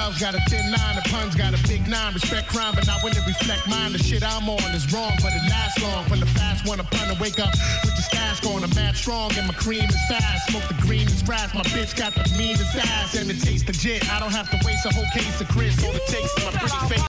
styles got a thin line, the puns got a big nine. Respect crime, but not when it reflect mine. The shit I'm on is wrong, but it lasts long. When the fast one, a pun to wake up with the stash going. I'm mad strong and my cream is fast. Smoke the green is grass, my bitch got the meanest ass. And it tastes legit, I don't have to waste a whole case of Chris. All it takes is my pretty face.